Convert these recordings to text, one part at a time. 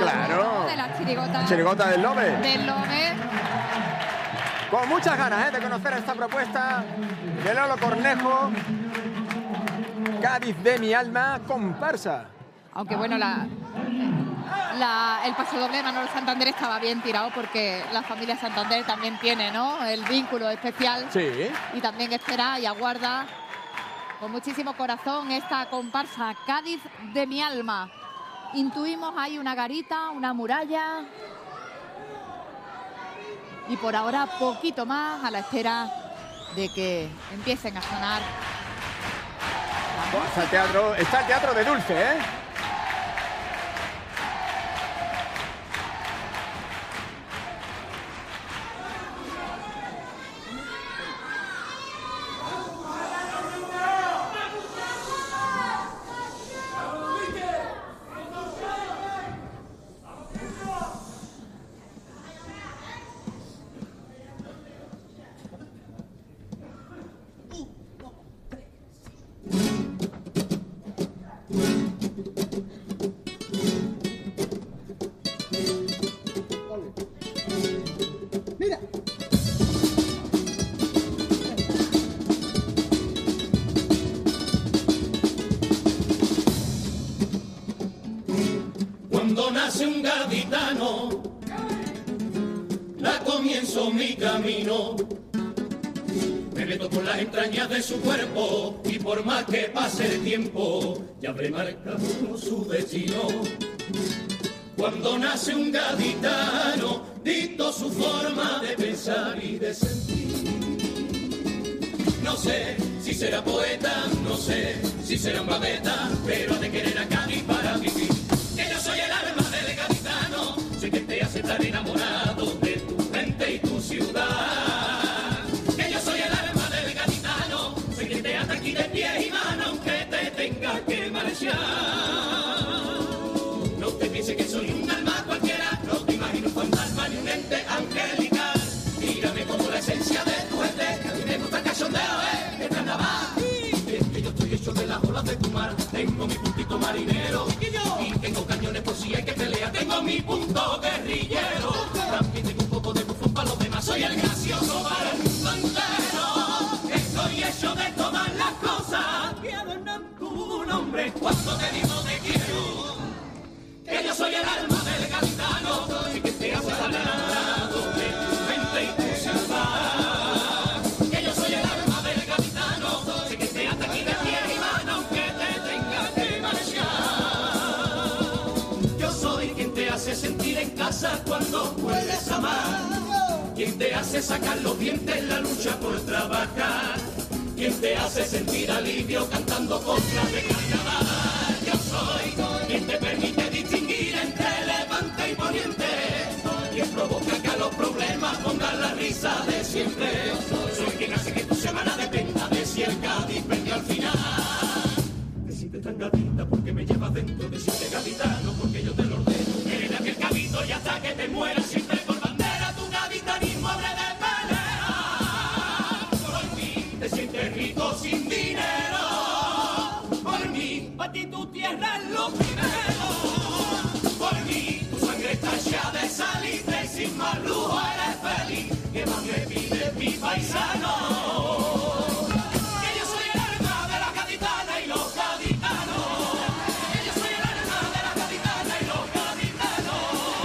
Claro. De la chirigota. Chirigota del Lobe. Del Lobe. Con muchas ganas de conocer esta propuesta de Lolo Cornejo. Cádiz de mi alma, comparsa. Aunque bueno, el pasodoble de Manolo Santander estaba bien tirado porque la familia Santander también tiene, ¿no?, el vínculo especial. Sí. Y también espera y aguarda con muchísimo corazón esta comparsa Cádiz de mi alma. Intuimos ahí una garita, una muralla. Y por ahora poquito más a la espera de que empiecen a sonar. Está el teatro de Dulce, ¿eh? Cuando nace un gaditano, da comienzo mi camino. Me meto por las entrañas de su cuerpo y por más que pase el tiempo, ya habré marcado su destino. Cuando nace un gaditano, dicto su forma de pensar y de sentir. No sé si será poeta, no sé si será un babeta, pero ha de querer a Cádiz para vivir. Que yo soy el alma del gaditano, soy quien te hace estar enamorado de tu gente y tu ciudad. Que yo soy el alma del gaditano, soy quien te ata aquí de pies y manos, aunque te tenga que marchar. No te pienses que soy un alma cualquiera, no te imagino un fantasma ni un ente angelical. Mírame como la esencia de tu gente, que a mí me gusta el cachondeo, el carnaval. Es que yo estoy hecho de las olas de tu mar, tengo mi puntito marinero. Y tengo cañones por si hay que pelear, tengo mi punto guerrillero. También tengo un poco de bufón para los demás, soy el gracioso para el mundo entero. Estoy hecho de todas las cosas que adornan tu nombre. Cuando te digo te quiero, que yo soy el alma del gaditano, y que te hace estar enamorado de tu mente y tu ciudad. Que yo soy el alma del gaditano, y que te ata aquí de pies y manos, aunque te tenga que marchar. Yo soy quien te hace sentir en casa cuando puedes amar, quien te hace sacar los dientes en la lucha por trabajar, quien te hace sentir alivio cantando coplas de carnaval. Yo soy quien te permite distinguir entre levante y poniente, quien provoca que a los problemas pongan la risa de siempre. Soy quien hace que tu semana dependa de si el Cádiz perdió al final. Te sientes tan gatita porque me llevas dentro, te sientes gaditano porque yo te lo ordeno. Eres de aquel cabito y hasta que te mueras siempre por bandera tu gaditanismo abre de pelea. Por mí te sientes rico sin dinero, por mí para ti tu tierra es lo primero. Por mí tu sangre está hecha de salitre y sin más lujo eres feliz. ¿Qué más me pide mi paisano? Que yo soy el alma de la gaditana y los gaditanos. Que yo soy el alma de la gaditana y los gaditanos.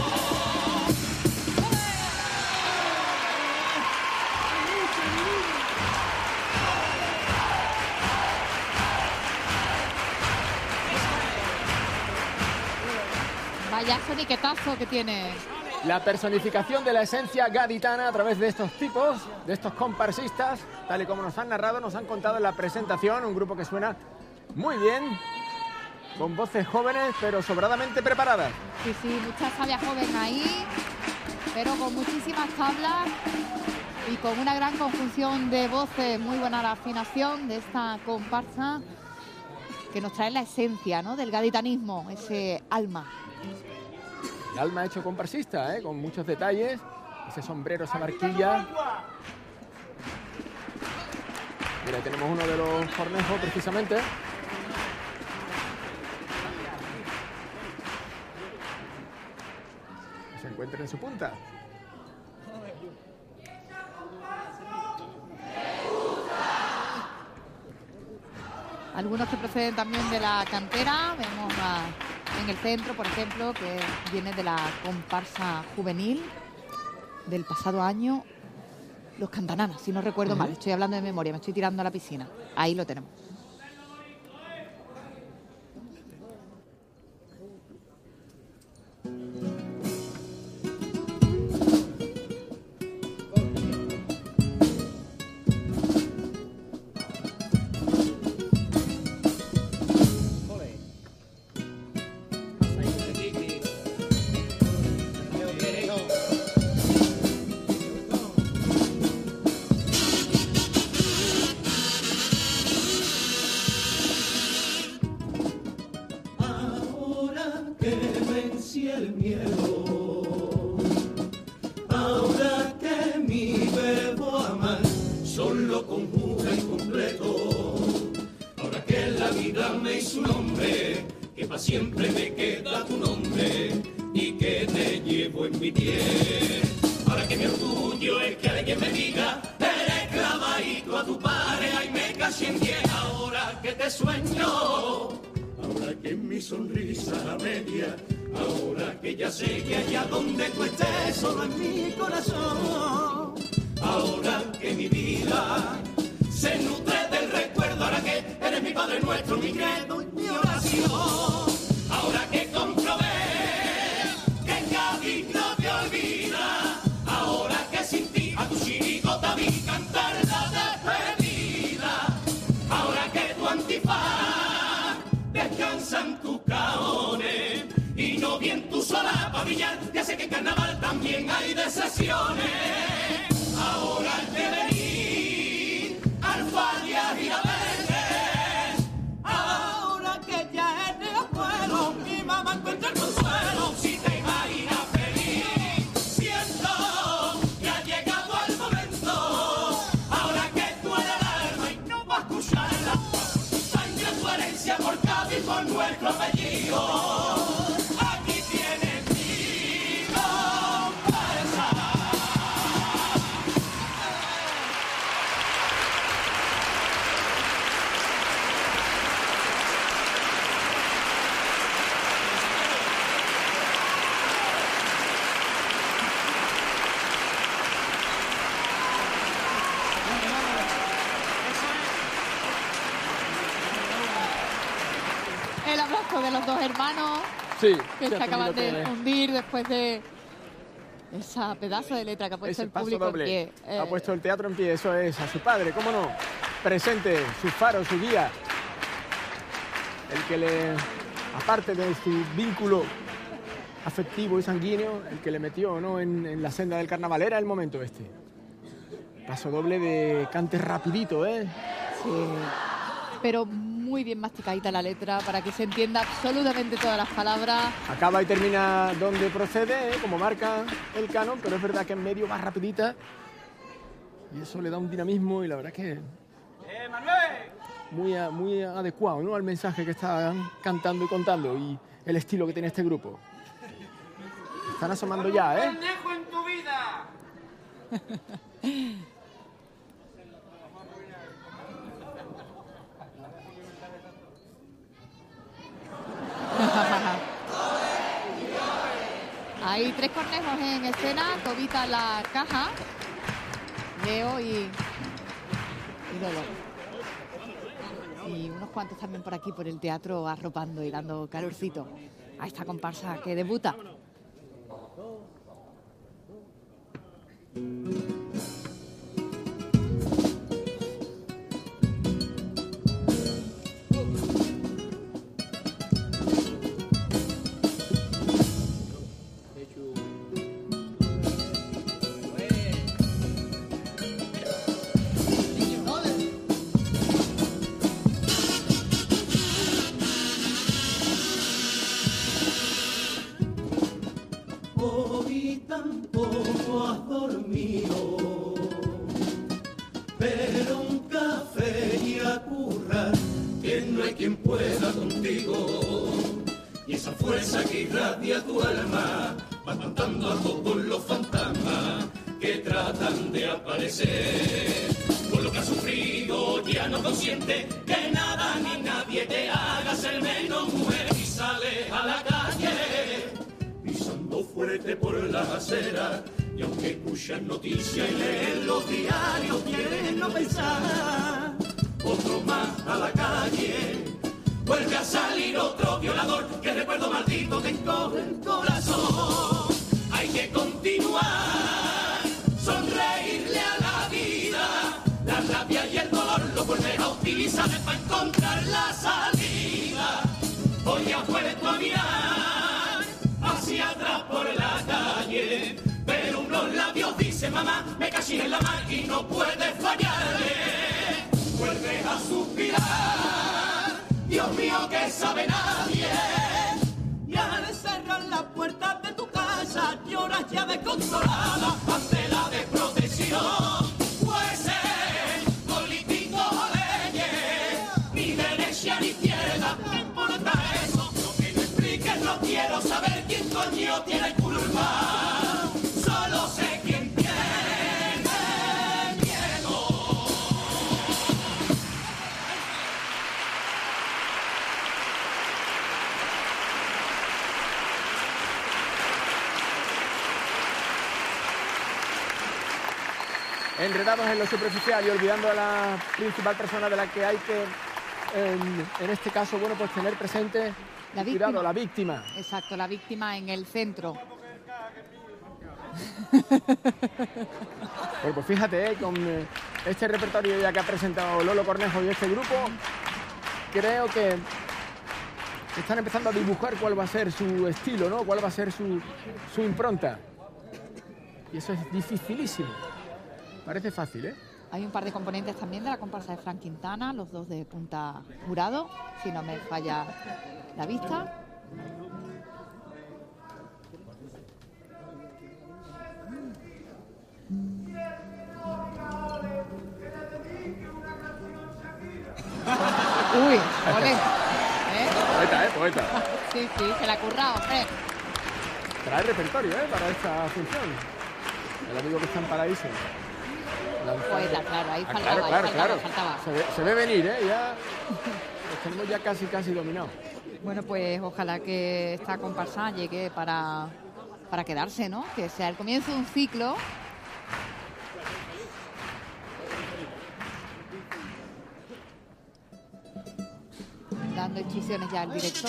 Vaya soniquetazo que tiene. La personificación de la esencia gaditana a través de estos tipos, de estos comparsistas, tal y como nos han narrado, nos han contado en la presentación, un grupo que suena muy bien, con voces jóvenes pero sobradamente preparadas. Sí, sí, mucha sabia joven ahí, pero con muchísimas tablas y con una gran conjunción de voces, muy buena la afinación de esta comparsa que nos trae la esencia, ¿no?, del gaditanismo, ese alma. El alma hecho comparsista, con muchos detalles, ese sombrero, esa barquilla. Mira, ahí tenemos uno de los cornejos precisamente. se encuentre en su punta. Algunos que proceden también de la cantera. Vemos en el centro, por ejemplo, que viene de la comparsa juvenil del pasado año, los Cantananas, si no recuerdo mal. Estoy hablando de memoria, me estoy tirando a la piscina. Ahí lo tenemos. Siempre me queda tu nombre y que te llevo en mi piel. Ahora que mi orgullo es que alguien me diga, eres clavadito a tu padre, ay me casi en 10. Ahora que te sueño, ahora que mi sonrisa a media, ahora que ya sé que allá donde tú estés, solo en mi corazón. Ahora que mi vida se nutre del recuerdo, ahora que eres mi Padre Nuestro, mi credo y mi oración. Ahora que comprobé que Cádiz no te olvida, ahora que sin ti a tu chirigota vi cantar la despedida, ahora que tu antifaz descansa en tus cajones y no bien tu sola pa' brillar, ya sé que en carnaval también hay decepciones. Ahora el devenir, Alfadia y la Verde, ahora que ya es de abuelo, mi mamá encuentra el consuelo. Si te imaginas feliz, siento que ha llegado el momento. Ahora que tú eres el alma y no vas a escucharla, sangre tu herencia por Cádiz, por nuestro apellido. Aquí tienes mi comparsa. El abrazo de los dos hermanos Sí, que sí, se acaban de que hundir después de esa pedazo de letra que ha puesto ese el paso público doble. en pie. Ha puesto el teatro en pie, eso es, a su padre, cómo no, presente, su faro, su guía, el que le, aparte de su vínculo afectivo y sanguíneo, el que le metió, ¿no?, en la senda del carnaval. Era el momento este. Paso doble de cante rapidito, ¿eh? Sí, pero muy bien masticadita la letra para que se entienda absolutamente todas las palabras. Acaba y termina donde procede, ¿eh?, como marca el canon, pero es verdad que en medio va rapidita y eso le da un dinamismo y la verdad que muy adecuado, ¿no?, al mensaje que están cantando y contando y el estilo que tiene este grupo. Están asomando ya, ¿eh? ¡Pendejo en tu vida! Hay tres conejos en escena, Tobita la caja, Leo y Lolo. Y unos cuantos también por aquí, por el teatro, arropando y dando calorcito a esta comparsa que debuta. Hoy tampoco has dormido, pero un café y a currar, que no hay quien pueda contigo. Y esa fuerza que irradia tu alma va espantando a todos los fantasmas que tratan de aparecer. Por lo que has sufrido ya no consiente que nada ni nadie te haga ser menos mujer y sales a la calle pisando fuerte por las aceras. Y aunque escuchas noticias y lees los diarios, quieres no pensar, otro más a la calle. Vuelve a salir otro violador, que recuerdo maldito te encoge el corazón. Hay que continuar, sonreírle a la vida. La rabia y el dolor lo vuelves a utilizar para encontrar la salida. Hoy has vuelto a mirar hacia atrás por la calle, pero unos labios dicen mamá, me casi en la mar y no puedes fallarle. Vuelves a suspirar, Dios mío que sabe nadie, y al cerrar las puertas de tu casa lloras ya desconsolada ante la desprotección. Puede ser político o leyes, ni derecha ni izquierda, no importa eso, lo que no expliques no quiero saber quién coño tiene culpa, solo sé quién tiene miedo. Enredados en lo superficial y olvidando a la principal persona de la que hay que, en este caso, bueno, pues tener presente, La víctima. cuidado, la víctima. Exacto, la víctima en el centro. Bueno, pues fíjate, con este repertorio ya que ha presentado Lolo Cornejo y este grupo, creo que están empezando a dibujar cuál va a ser su estilo, ¿no? Cuál va a ser su impronta. Y eso es dificilísimo. Parece fácil, ¿eh? Hay un par de componentes también de la comparsa de Fran Quintana, los dos de punta jurado, si no me falla la vista. Uy, ole. Poeta, poeta. Sí, se la ha currado, hombre. Trae repertorio, para esta función. El amigo que está en Paraíso. Poeta, claro, ahí faltaba, claro. faltaba. Se ve venir, ya los tenemos ya casi dominados. Bueno, pues ojalá que esta comparsa llegue para quedarse, ¿no? Que sea el comienzo de un ciclo. Dando instrucciones ya al director.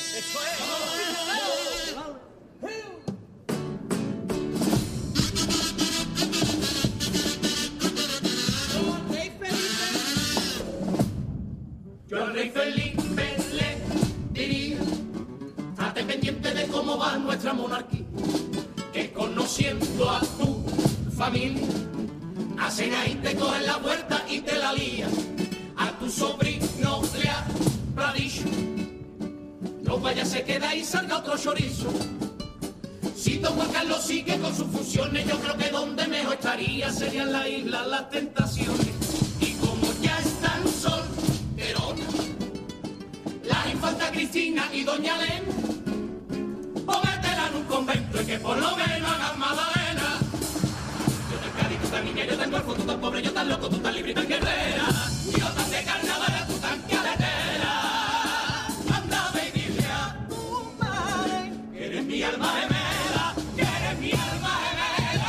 Yo al rey Felipe le diría, estate pendiente de cómo va nuestra monarquía, que conociendo a tu familia, hacen ahí te cogen la puerta y te la lían. A tu sobrino le habrá dicho, no vaya se queda y salga otro chorizo. Si don Juan Carlos sigue con sus funciones, yo creo que donde mejor estaría sería en la isla Las Tentaciones. Y como ya están solteronas la infanta Cristina y doña Elena, póngatela en un convento y que por lo menos hagan magdalena. Yo tan Cádiz, tú tan niña, yo tan golfo, tú tan pobre, yo tan loco, tú tan libre y tan guerrera, yo tan de carnaval, tú tan caletera. Anda, ve y dile a tu madre que eres mi alma gemela, que eres mi alma gemela.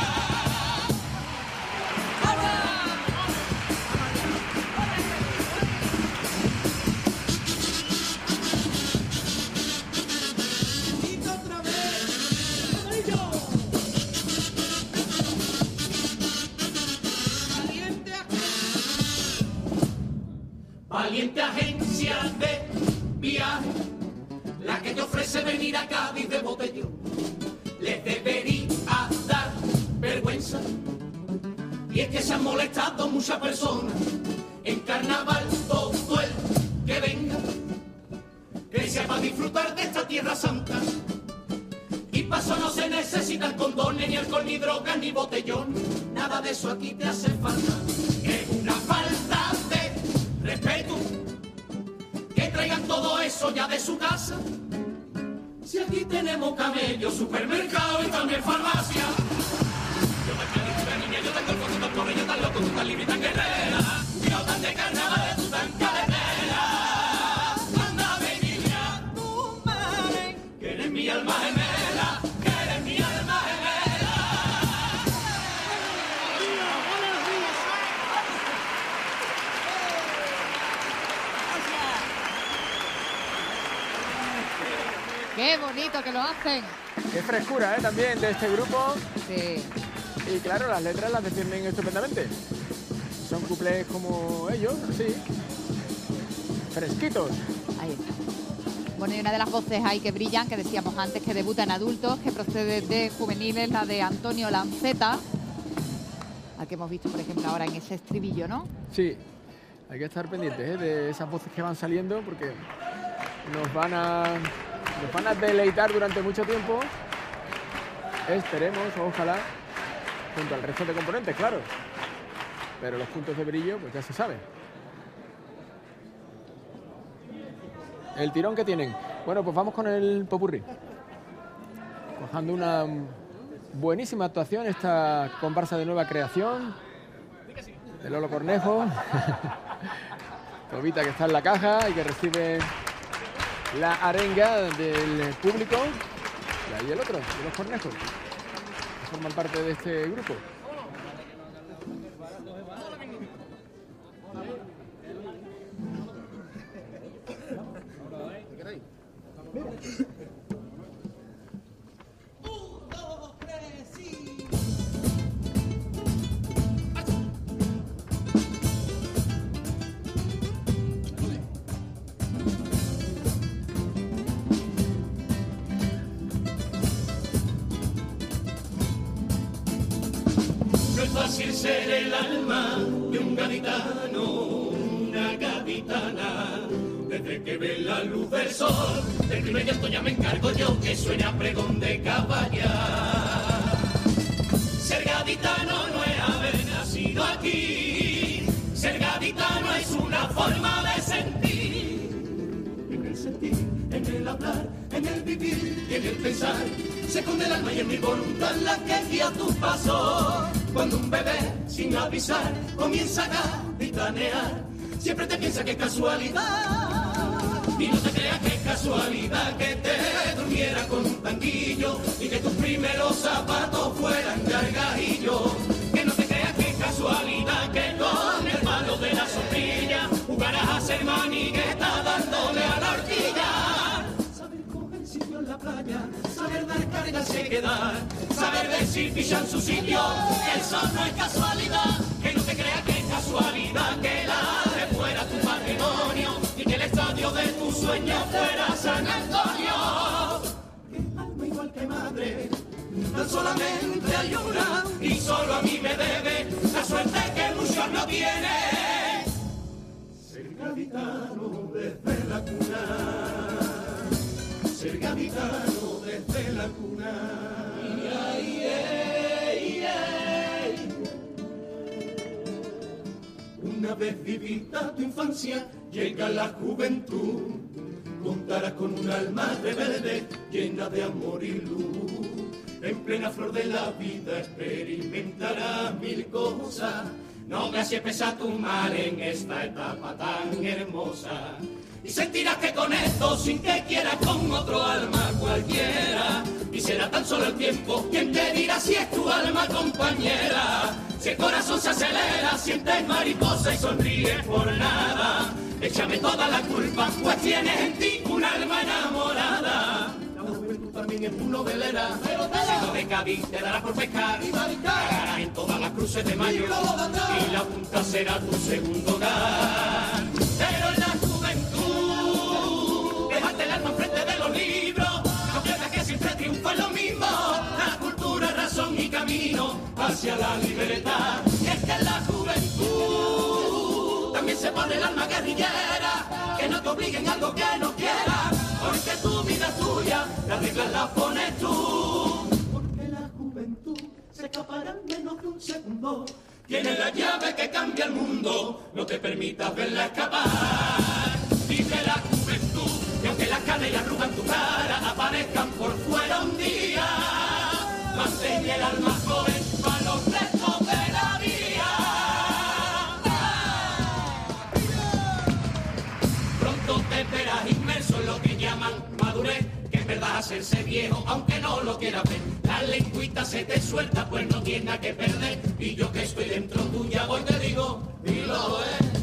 Otra vez, amarillo. Valiente agencia de viaje, la que te ofrece venir a Cádiz de botellón. Les debería dar vergüenza, y es que se han molestado muchas personas. En carnaval todo el que venga, que sea para disfrutar de esta tierra santa. Y para eso no se necesitan condones, ni alcohol, ni drogas, ni botellón. Nada de eso aquí te hace falta. Es una falta de respeto que traigan todo eso ya de su casa. Si aquí tenemos camellos, supermercado y también de farmacia. Yo tan caliente, niña, yo tan golfo, tú tan pobre, yo tan loco, tú tan libre y tan guerrera. Yo tan de carnaval, tú tan caletera. Anda, niña, tú madre, que eres mi alma gemela, que eres mi alma gemela. Qué bonito que lo hacen. Qué frescura, también de este grupo. Sí. Y claro, las letras las defienden estupendamente. Son cuplés como ellos, así. Fresquitos. Ahí está. Bueno, y una de las voces ahí que brillan, que decíamos antes que debuta en adultos, que procede de juveniles, la de Antonio Lanceta, al que hemos visto, por ejemplo, ahora en ese estribillo, ¿no? Sí, hay que estar pendientes de esas voces que van saliendo porque nos van a deleitar durante mucho tiempo. Esperemos, ojalá, junto al resto de componentes, claro. Pero los puntos de brillo, pues ya se sabe. El tirón que tienen. Bueno, pues vamos con el popurrí. Cojando una buenísima actuación, esta comparsa de nueva creación de Lolo Cornejo. Tobita, que está en la caja y que recibe la arenga del público. Y ahí el otro, de los Cornejos, que forman parte de este grupo. No es fácil ser el alma de un gaditano, una gaditana. Desde que ve la luz del sol, del primer llanto ya me encargo yo, que suena pregón de caballar. Ser gaditano no es haber nacido aquí, ser gaditano es una forma de sentir. En el sentir, en el hablar, en el vivir y en el pensar, se esconde el alma y en mi voluntad la que guía tu paso. Cuando un bebé, sin avisar, comienza a gaditanear, siempre te piensa que es casualidad. Y no te creas que es casualidad que te durmiera con un tanguillo y que tus primeros zapatos fueran cargajillos. Que no te creas que es casualidad que con el palo de la sombrilla jugarás a ser manigueta dándole a la horquilla. Saber coger sitio en la playa, saber dar carga al sequedad, saber decir ficha en su sitio, eso no es casualidad. Que no te creas que es casualidad que el ave fuera tu patrimonio y que el estadio de tu sueño fuera San Antonio. Que alma igual que madre, tan solamente hay una y solo a mí me debe la suerte que muchos no tienen. Ser gaditano desde la cuna, ser gaditano desde la cuna. Una vez vivida tu infancia, llega la juventud. Contarás con un alma rebelde, llena de amor y luz. En plena flor de la vida experimentarás mil cosas. No gracias pesa tu mal en esta etapa tan hermosa. Y sentirás que con esto, sin que quieras, con otro alma cualquiera. Y será tan solo el tiempo quien te dirá si es tu alma compañera. Si el corazón se acelera, sientes mariposa y sonríes por nada. Échame toda la culpa, pues tienes en ti un alma enamorada. La juventud también es tu novelera. Siendo de Cádiz te darás por pescar. Cagarás en todas las cruces de mayo. Y la punta será tu segundo hogar. Pero en la juventud, dejarte el alma enfrente de los libros. No pierdas que siempre triunfa lo mismo. La cultura, razón y camino hacia la libertad. Y es que en la juventud también se pone el alma guerrillera. Que no te obliguen a algo que no quieras. Porque tu vida es tuya, las reglas las pones tú. Porque la juventud se escapará en menos de un segundo. Tiene la llave que cambia el mundo, no te permitas verla escapar. Dice la juventud, que aunque las canas y arrugas en tu cara aparezcan por fuera un día, más el alma joven para los restos de la vida. Pronto te verás inmerso en lo que llaman madurez, que es verdad hacerse viejo, aunque no lo quieras ver. La lengüita se te suelta, pues no tienes nada que perder. Y yo que estoy dentro tuya voy te digo, dilo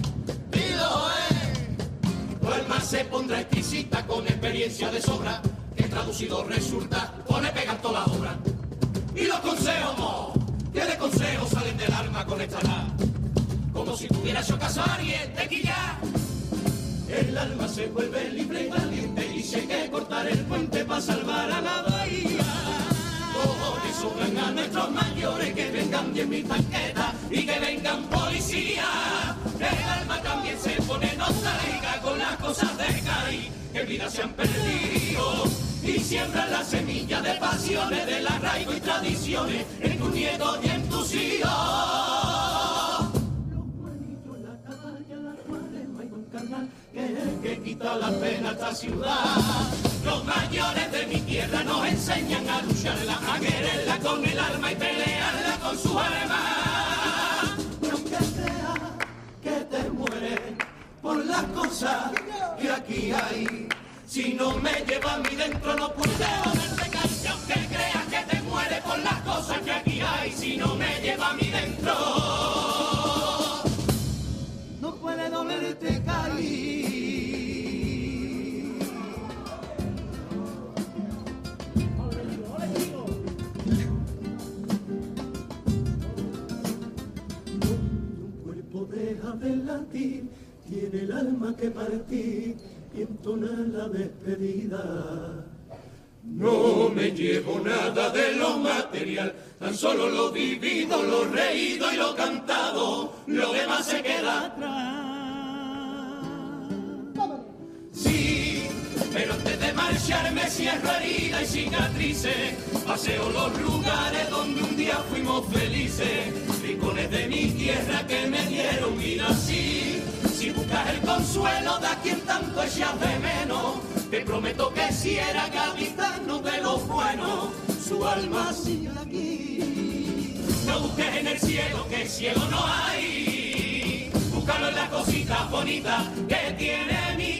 tu alma se pondrá exquisita con experiencia de sobra, que traducido resulta, pone pegar toda la obra. Y los consejos, que de consejos salen del alma con esta edad, como si tuvieras yo casar y tequilla. El alma se vuelve libre y valiente y si hay que cortar el puente para salvar a la bahía. Cojones sobran a nuestros mayores, que vengan 10.000 tanquetas y que vengan policías. El alma también se pone nostálgica con las cosas de Cádiz, que vidas se han perdido, y siembran la semilla de pasiones, del arraigo y tradiciones en tus nietos y en tus hijos. Los buenillos, la caballa, la cuaresma y don carnal, que es el que quita la pena a esta ciudad. Los mayores de mi tierra nos enseñan a lucharla, a quererla con el alma y pelearla con su alma. Y aunque creas que te mueres por las cosas que aquí hay, si no me lleva a mí dentro no puedo verte caer. Y aunque creas que te mueres por las cosas que aquí hay, si no me lleva a mí dentro no puede dolerte caer. Deja de latir, tiene el alma que partir y entona la despedida. No me llevo nada de lo material, tan solo lo vivido, lo reído y lo cantado, lo demás se queda atrás. Sí, pero antes de marcharme cierro heridas y cicatrices, paseo los lugares donde un día fuimos felices, rincones de mi tierra que me dieron vida así. Si buscas el consuelo de a quien tanto echas de menos, te prometo que si era gaditano de los buenos, su alma sigue aquí. No busques en el cielo, que cielo no hay, búscalo en las cositas bonitas que tiene mi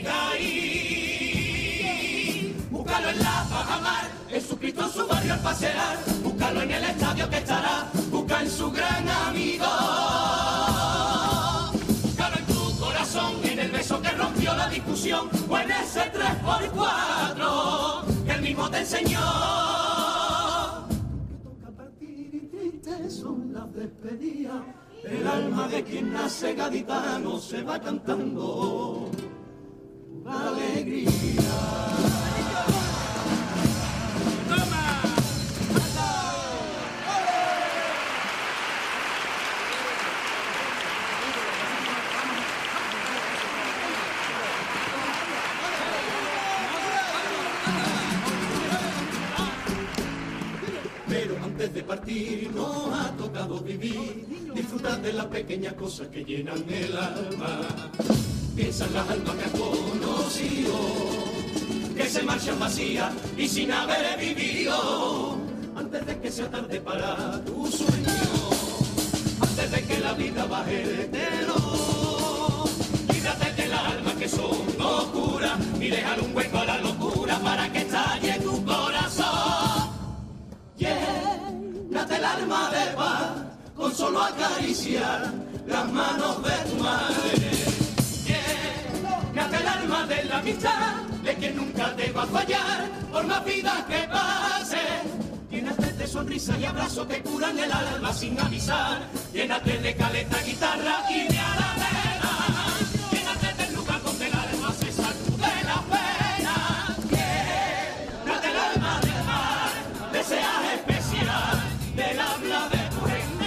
país. Búscalo en la Bajamar, Jesucristo en su barrio al pasear, búscalo en el estadio que estará, busca en su gran amigo. Búscalo en tu corazón, en el beso que rompió la discusión, o en ese 3x4 que él mismo te enseñó. Que toca partir y triste son las despedidas, el alma de quien nace gaditano se va cantando la alegría. Pero antes de partir nos ha tocado vivir, disfrutar de las pequeñas cosas que llenan el alma. Piensa en las almas que has conocido, que se marchan vacías y sin haber vivido. Antes de que sea tarde para tu sueño, antes de que la vida baje de telón, líbrate de las almas que son locuras y déjale un hueco a la locura para que estalle tu corazón. Llénate el alma de paz con solo acariciar las manos de tu madre. Llénate el alma de la amistad de quien nunca te va a fallar por más vida que pase. Llénate de sonrisa y abrazos que curan el alma sin avisar. Llénate de caleta, guitarra y de alameda. Llénate del lugar donde el alma se sacude la pena. Llénate el alma del mar, deseas especial del habla de tu gente.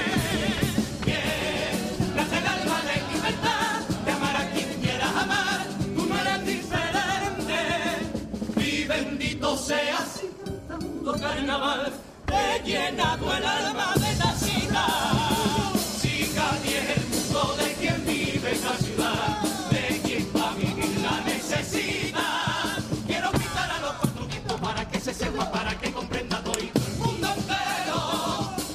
Llénate el alma de libertad, de amar a quien quieras amar. Tú no eres diferente. Y bendito seas cantando carnaval. He llenado el alma de tacita. Si Cádiz es el mundo de quien vive esta ciudad, de quien para vivir la necesita. Quiero gritar a los cuatro vientos para que se sepa, para que comprenda todo el mundo entero.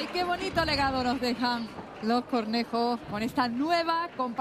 qué bonito legado nos dejan los Cornejos con esta nueva comparsa.